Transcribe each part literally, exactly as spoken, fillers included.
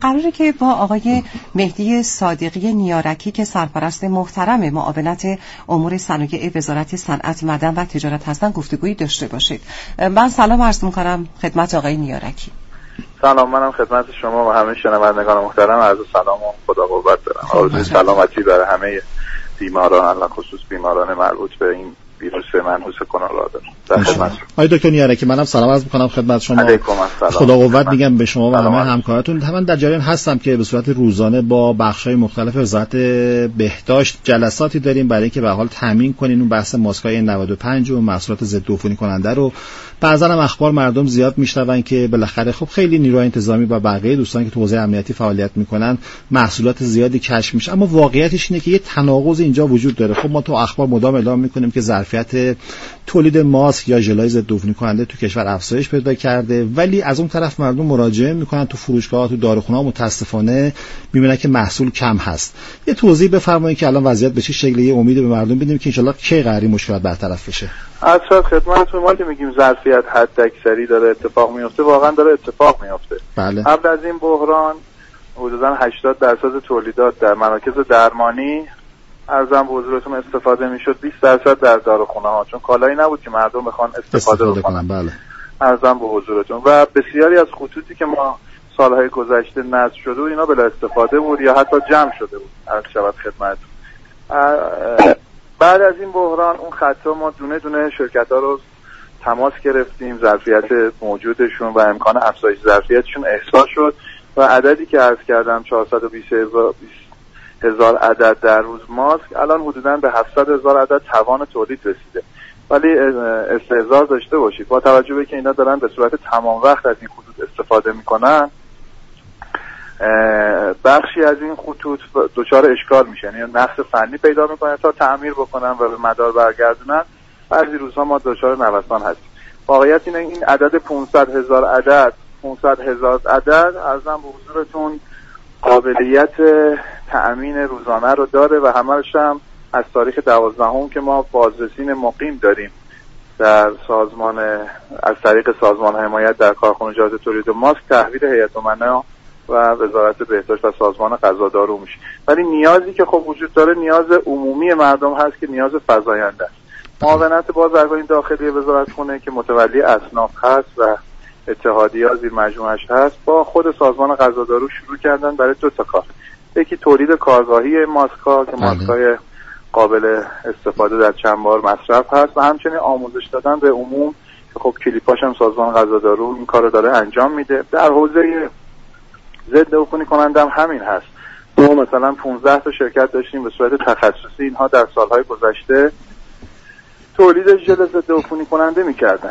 قراره که با آقای مهدی صادقی نیارکی که سرپرست محترم معاونت امور صنایع وزارت صنعت، معدن و تجارت هستن گفتگویی داشته باشید. من سلام عرض می‌کنم خدمت آقای نیارکی. سلام، منم خدمت شما و همه شنوندگان محترم عرض سلام و خدا قوت دارم. آرزوی سلامتی برای همه بیماران، علاوه خصوص بیماران مربوط به این ویروس منحوس کرونا دارم. آقای دکتر نیارکی، منم سلام عرض می‌کنم خدمت شما. علیکم السلام. خدا قوت میگم به شما و همه همکاراتون. من در جریان هستم که به صورت روزانه با بخش‌های مختلف وزارت بهداشت جلساتی داریم برای اینکه به حال تامین کنین اون بحث ماسک‌های نود و پنج و محصولات ضد عفونی کننده رو. بعضا هم اخبار مردم زیاد میشنون که بالاخره خب خیلی نیروی انتظامی و بقیه دوستان که تو حوزه امنیتی فعالیت میکنن محصولات زیادی کشف میشه، اما واقعیتش اینه که یه تناقض اینجا وجود داره. خب ما تو اخبار مدام اعلام میکنیم که ظرفیت تولید ماسک یا ژلای ضد عفونی کننده تو کشور افزایش پیدا کرده، ولی از اون طرف مردم مراجعه میکنن تو فروشگاه‌ها، تو داروخونه‌ها، متاسفانه میبینن که محصول کم هست. یه توضیح بفرمایید که الان وضعیت به چه شکلیه، امید به مردم بدیم که ان شاءالله کی قراری مشکلات برطرف بشه. اصلا خدمتتون ما که میگیم ظرفیت حد اکثری داره اتفاق میفته، واقعا داره اتفاق میفته. بله. قبل از این بحران حدوداً هشتاد درصد تولیدات در مراکز درمانی ارزم به حضورتون استفاده میشد، بیست درصد در داروخونه ها، چون کالایی نبود که مردم بخوان استفاده, استفاده کنن. بله. ارزم به حضورتون و بسیاری از خطوطی که ما سالهای گذشته نصب شده و اینا بلا استفاده بود یا حتی جمع شده بود. عرض شود خدمتتون بعد از این بحران اون خطا ما دونه دونه شرکت ها رو تماس گرفتیم، ظرفیت موجودشون و امکان افزایش ظرفیتشون احساس شد و عددی که عرض کردم چهارصد و بیست هزار عدد در روز ماسک الان حدوداً به هفتصد هزار عدد توان تولید رسیده. ولی استحضار داشته باشید با توجه به که اینا دارن به صورت تمام وقت از این خطوط استفاده میکنن، بخشی از این خطوط دچار اشکال میشن، یعنی نقص فنی پیدا میکنن تا تعمیر بکنن و به مدار برگردونن. بعضی روزها ما دچار نوسان هستیم. واقعیت اینه این عدد پانصد هزار عدد پانصد هزار عدد ارزم به حضورتون قابلیت تأمین روزانه رو داره و همه‌اش هم از تاریخ دوازدهم که ما بازرسین مقیم داریم در سازمان از طریق سازمان حمایت در کارخانجات تولید ماسک تحویل هیئت امنا و وزارت بهداشت و سازمان غذادارو میشه. ولی نیازی که خب وجود داره نیاز عمومی مردم هست که نیاز فزاینده است. معاونت بازرگانی داخلی وزارتخونه که متولی اصناف هست و اتحادیه زیر مجموعش هست با خود سازمان غذادارو شروع کردن برای دو تا کار. یکی تولید کارگاهی ماسک‌ها که ماسک‌های قابل استفاده در چند بار مصرف هست و همچنین آموزش دادن به عموم که خب کلیپاش هم سازمان غذادارو این کارو داره انجام میده. در حوزه ضد عفونی کننده هم همین هست. ما مثلا پانزده تا شرکت داشتیم به صورت تخصصی، اینها در سالهای گذشته تولید ژل ضد عفونی کننده میکردن،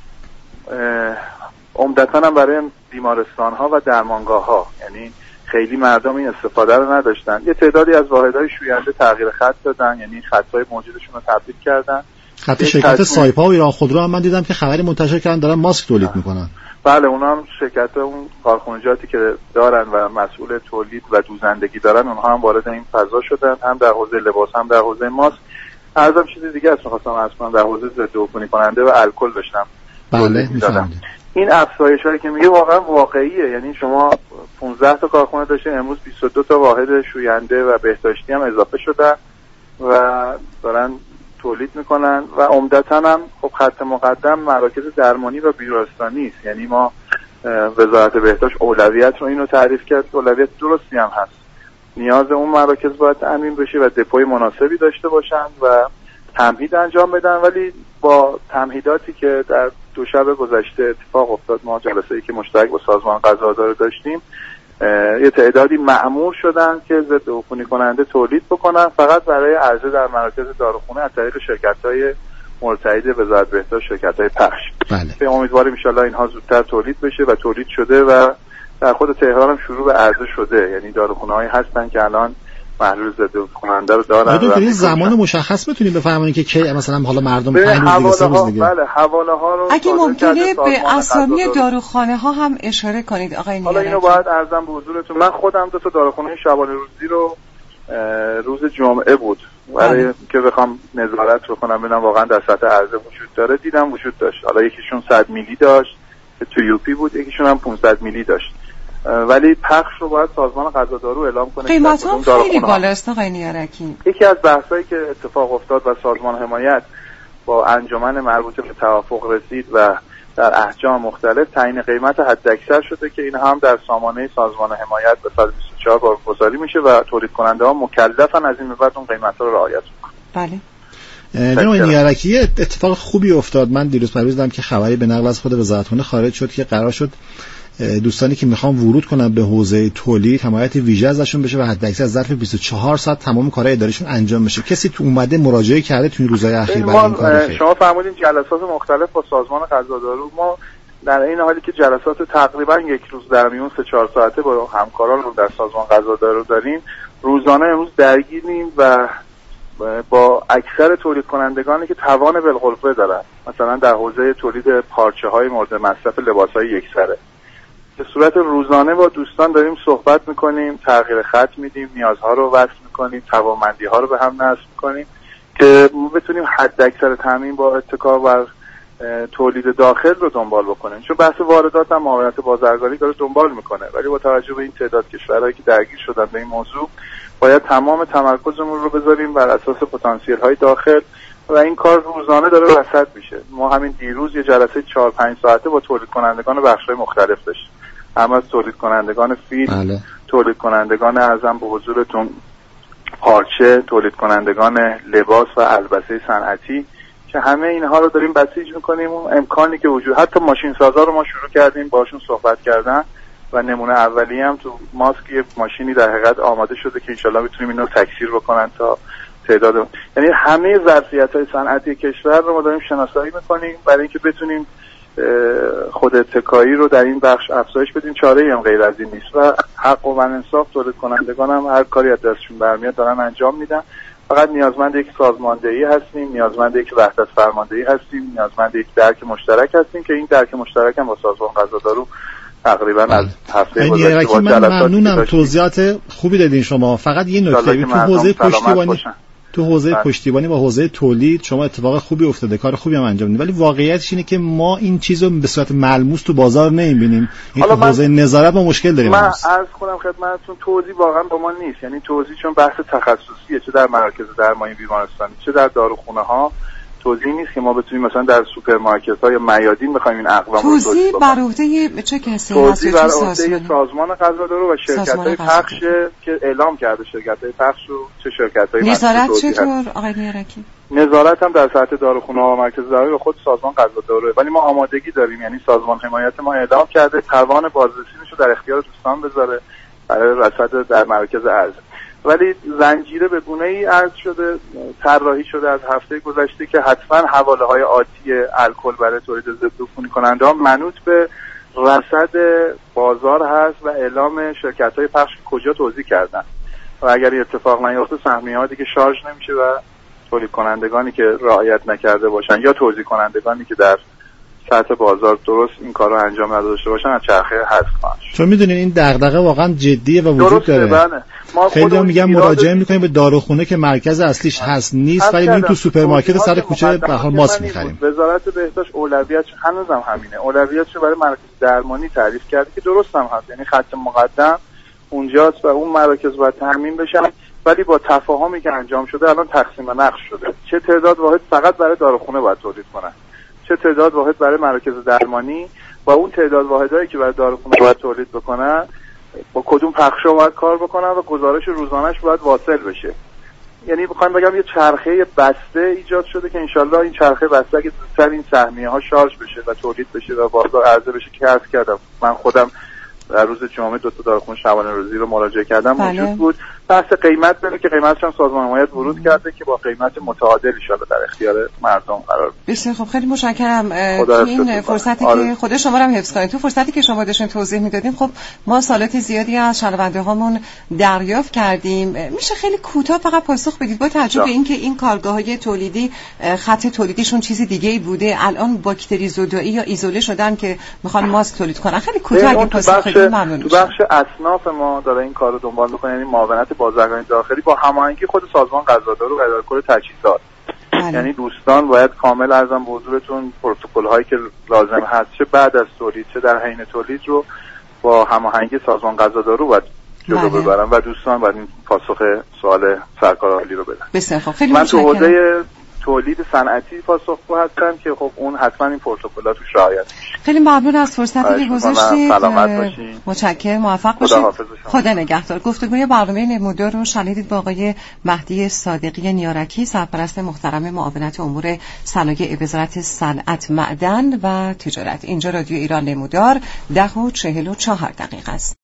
عمدتاً هم برای بیمارستان‌ها و درمانگاه‌ها، یعنی خیلی مردم این استفاده رو نداشتن. یه تعدادی از واحدهای شوینده تغییر خط دادن، یعنی خطای موجودشون رو تبدیل کردن. خط شرکت تصمیم... سایپا و ایران خودرو هم من دیدم که خبری منتشر کردن دارن ماسک تولید میکنن. بله، اونا هم شرکت اون کارخانجاتی که دارن و مسئول تولید و دوزندگی دارن اونها هم وارد این فضا شدن، هم در حوزه لباس هم در حوزه ماسک. ارزم چیز دیگه است می‌خواستم عرض کنم، در حوزه ضد عفونی کننده و الکل داشتم. بله می‌فهمم. این افزایش‌هایی که میگه واقعا واقعیه، یعنی شما پانزده تا کارخانه داشتین، امروز بیست و دو تا واحد شوینده و بهداشتی هم اضافه شدن و دارن تولید میکنن و عمدتاً هم خب خط مقدم مراکز درمانی و بیمارستانی است. یعنی ما وزارت بهداشت اولویت رو اینو تعریف کرد، اولویت درستی هم هست. نیاز اون مراکز باید تامین بشه و دپوی مناسبی داشته باشن و تمهید انجام بدن. ولی با تمهیداتی که در دو شب گذشته اتفاق افتاد، ما جلسه‌ای که مشترک با سازمان غذادارو داشتیم، یه تعدادی مأمور شدن که ضد عفونی کننده تولید بکنن فقط برای عرضه در مراکز داروخونه از طریق شرکت‌های مرتعد وزارت بهداشت، شرکت‌های پخش. بله. امیدواریم ان شاءالله اینها زودتر تولید بشه و تولید شده و در خود تهران هم شروع به عرضه شده. یعنی داروخونه‌هایی هستن که الان محلول ضد عفونی کننده رو دارن. آیا دکتر زمان مشخص بتونید بفرمایید که کی مثلا حالا مردم پنج روز دیگه سه روز دیگه؟ بله، حواله ها رو اگه ممکنه به اسامی داروخانه ها هم اشاره کنید آقای نیارکی. حالا اینو باید ارزم به حضورتون، من خودم دو تا داروخانه شبانه روزی رو روز جمعه بود برای که بخوام نظارت بکنم ببینم واقعا در سطح عرضه وجود داره، دیدم وجود داشت. حالا یکیشون صد میلی داشت که تو یوپی بود، یکیشون هم پانصد میلی داشت. ولی پخش رو باید سازمان غذادارو اعلام کنه. قیمت ها خیلی بالاست آقای نیارکی. یکی از بحثایی که اتفاق افتاد و سازمان حمایت با انجمن مربوطه به توافق رسید و در احجام مختلف تعیین قیمت حداکثر شده که این هم در سامانه سازمان حمایت به صد و بیست و چهار بارگذاری میشه و تولید کننده ها مکلفن از این به بعد اون قیمت ها رو رعایت کنن. بله. جناب نیارکی اتفاق خوبی افتاد. من دیروز پریروز دیدم که خبری به نقل از خود وزارتخانه خارج شد که قرار شد دوستانی که میخوان ورود کنن به حوزه تولید حمایت ویژه ازشون بشه و حداکثر ظرف بیست و چهار ساعت تمام کارهای اداریشون انجام بشه. کسی تو اومده مراجعه کرده تو این روزهای اخیر برای این کار؟ شما فرمودین جلسات مختلف با سازمان غذادارو، ما در این حالی که جلسات تقریبا یک روز در میون سه چهار ساعته با همکاران رو در سازمان غذادارو داریم، روزانه امروز درگیریم و با اکثر تولید کنندگانی که توان بالقوه دارن، مثلا در حوزه تولید پارچه‌های مورد مصرف لباس‌های یکسره، به صورت روزانه با دوستان داریم صحبت میکنیم، تغییر خط میدیم، نیازها رو وصل میکنیم، توانمندی‌ها رو به هم نصب میکنیم که بتونیم حداکثر تامین با اتکا بر تولید داخل رو دنبال بکنیم. چون بحث واردات هم معاونت بازرگانی داره دنبال میکنه، ولی با توجه به این تعداد کشورهایی که درگیر شدن به این موضوع باید تمام تمرکزمون رو بذاریم بر اساس پتانسیل های داخل و این کار روزانه داره رصد میشه. ما همین دیروز یه جلسه چهار پنج ساعته با تولید کنندگان بخش‌های مختلف داشتیم، اما از تولید کنندگان فیل، بله. تولید کنندگان ارزم به حضورتون پارچه، تولید کنندگان لباس و البسه صنعتی، که همه اینها رو داریم بسیج میکنیم. اون امکانی که وجود، حتی ماشین سازا رو ما شروع کردیم باشون صحبت کردن و نمونه اولی هم تو ماسک یه ماشینی در حقیقت آماده شده که انشالله بتونیم اینو تکثیر بکنن تا تعداد، یعنی همه ظرفیت‌های صنعتی کشور رو ما داریم شناسایی میکنیم برای اینکه بتونیم خود اتکایی رو در این بخش افزایش بدیم. چاره‌ای هم غیر از این نیست و حق و انصاف تولید کنندگان هم هر کاری از دستشون برمیاد دارن انجام میدن. فقط نیازمند یک سازماندهی هستیم، نیازمند یک وحدت فرماندهی هستیم، نیازمند یک درک مشترک هستیم که این درک مشترک هم با سازمان غذادارو تقریبا از هفته گذشته من ممنونم. توضیحات خوبی دادین شما. فقط یه نکته تو حوزه پشتیبانی تو حوزه پشتیبانی و حوزه تولید شما اتفاق خوبی افتاده، کار خوبی هم انجام میدید، ولی واقعیتش اینه که ما این چیزو به صورت ملموس تو بازار نمیبینیم. این تو حوزه نظارت ما مشکل داریم. من عرض کنم خدمتتون توضیح واقعا با ما نیست، یعنی توضیح چون بحث تخصصیه، چه در مراکز درمانی بیمارستانی چه در داروخونه ها، توضیح نیست که ما بتونیم مثلا در سوپرمارکت ها یا میادین بخوایم این اقوام رو توضیح بر عهده چه کسی هست؟ توضیح بر عهده سازمان غذادارو و شرکت‌های پخش که اعلام کرده، شرکت‌های پخش رو چه شرکت‌هایی نظارت چطور آقای نیارکی؟ نظارت هم در سطح داروخونه ها و مرکز درمانی خود سازمان غذاداروه، ولی ما آمادگی داریم، یعنی سازمان حمایت ما اعلام کرده توان بازرسیش رو در اختیار دوستان بذاره برای رصد در مرکز ارز. ولی زنجیره به گونه‌ای عرض شده، طراحی شده از هفته گذشته که حتما حواله های آتی الکل برای تولید ضدعفونی کننده ها منوط به رصد بازار هست و اعلام شرکت‌های پخش کجا توزیع کردن و اگر اتفاق نیفته سهمیه‌ها دیگه شارژ نمیشه و تولید کنندگانی که رعایت نکرده باشن یا توزیع کنندگانی که در سطح بازار درست این کارو انجام نداشته باشن از چرخه حذف خواهند شد. چون میدونین این دغدغه واقعا جدیه و وجود داره. بله. ما خیلی هم میگن مراجعه میکنیم به داروخونه که مرکز اصلیش هست نیست، ولی میریم تو سوپرمارکت سر کوچه به حال ماسک میخریم. وزارت بهداشت اولویتش هنوزم همینه، اولویتش برای مرکز درمانی تعریف کرده که درست هم هست، یعنی خط مقدم اونجاست و اون مراکز باید تامین بشن، ولی با تفاهمی که انجام شده الان تقسیم نقش شده، چه تعداد واحد فقط برای داروخونه باید تولید کنن، چه تعداد واحد برای مراکز درمانی و اون تعداد واحدایی که برای داروخونه باید تولید بکنن با کدوم پخشا باید کار بکنن و گزارش روزانه‌اش باید واصل بشه. یعنی بخوام بگم یه چرخه بسته ایجاد شده که انشالله این چرخه بسته اگه زودتر این سهمیه‌ها شارژ بشه و تولید بشه و بازار عرضه بشه که عرض کردم من خودم در روز جمعه دو تا داروخونه شبانه روزی رو مراجعه کردم بله. موجود بود. بحث قیمت داره که قیمتش هم سازمان حمایت ورود کرده که با قیمت متعادل ان شاءالله در اختیار مردم قرار بده. بسیار خب، خیلی متشکرم. این فرصتی آره. که خود شما رو هم حفظ کنید، تو فرصتی که شما داشتین توضیح میدادین، خب ما سالات زیادی از شنونده هامون دریافت کردیم، میشه خیلی کوتاه فقط پاسخ بدید با توجه به اینکه این کارگاه‌های تولیدی خط تولیدیشون چیزی دیگه‌ای بوده، الان باکتری زدایی یا ایزوله شدن که میخوان ماسک تولید کنن، خیلی کوتاه اگه پاسخ بدید ممنون میشم. تو بخش اصناف ما داره این کارو دنبال می‌کنه، یعنی معاونت بازرگانی داخلی با هماهنگی خود سازمان غذادارو و اداره کل تجهیزات. یعنی دوستان باید کامل ارزم به حضورتون پروتکل هایی که لازم هست چه بعد از تولید چه در حین تولید رو با هماهنگی سازمان غذادارو باید جلو ببرن و دوستان باید این پاسخ سوال سرکار عالی رو بدن. بسیار خوب. خیلی من تو حوزه تولید صنعتی پاسخگو هستم که خب اون حتما این پروتکل‌ها توش رعایت میشه. خیلی ممنون از فرصتی که گذاشتید. سلامت باشین. متشکرم. موفق باشید. خدا نگهدار. گفتگوی برنامه نمودار رو شنیدید با آقای مهدی صادقی نیارکی، سرپرست محترم معاونت امور صنایع وزارت صنعت، معدن و تجارت. اینجا رادیو ایران نمودار ده و چهل و چهار دقیقه است.